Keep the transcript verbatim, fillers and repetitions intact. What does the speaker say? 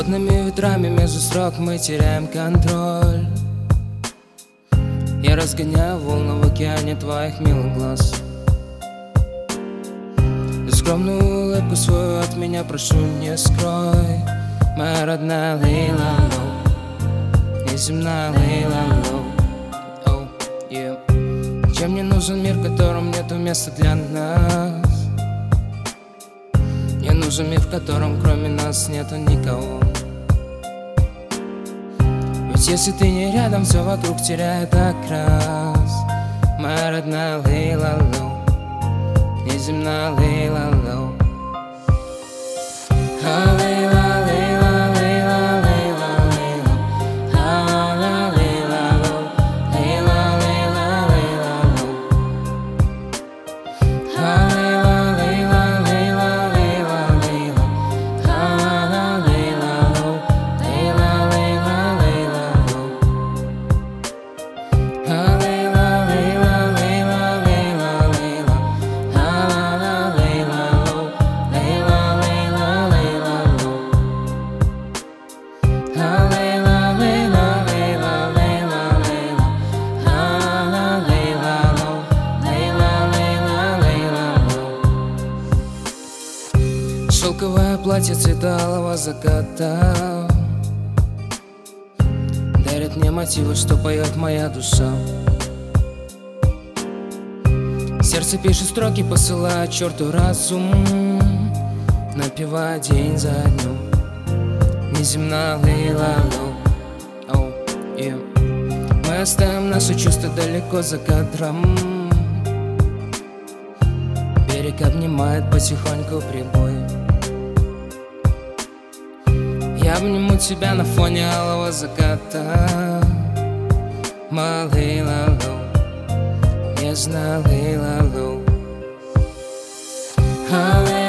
Холодными ветрами между строк мы теряем контроль. Я разгоняю волны в океане твоих милых глаз. Ты скромную улыбку свою от меня прошу не скрой. Моя родная Лейла Лоу, неземная Лейла Лоу. Oh, yeah. Чем мне нужен мир, в котором нету места для нас? Мне нужен мир, в котором кроме нас нету никого. Ведь если ты не рядом, все вокруг теряет окрас. Моя родная Лейла Лоу, неземная Лейла Лоу. А Лейла, Лейла, Лейла, Лейла, Лейла. А ла Лейла Лоу, Лейла, Лейла, Лейла Лоу. А Лейла, Лейла, Лейла, Лейла, Лейла. А ла Лейла Лоу, Лейла, Лейла, Лейла Лоу. А Лейла, Лейла, Лейла, Лейла, Лейла. А ла Лейла Лоу, Лейла, Лейла, Лейла Лоу. А Лейла, Лейла, Лейла, Лейла, Лейла. А ла Лейла Лоу, Лейла, Лейла, Лейла Лоу. Шелковое платье цвета алого заката дарит мне мотивы, что поет моя душа. Сердце пишет строки, посылает черту разум, напевая день за днем. Неземная Лейла Лоу. Oh, yeah. Мы оставим наши чувства далеко за кадром. Берег обнимает потихоньку прибой. Я обниму тебя на фоне алого заката. Моя Лейла Лоу, нежная Лейла Лоу.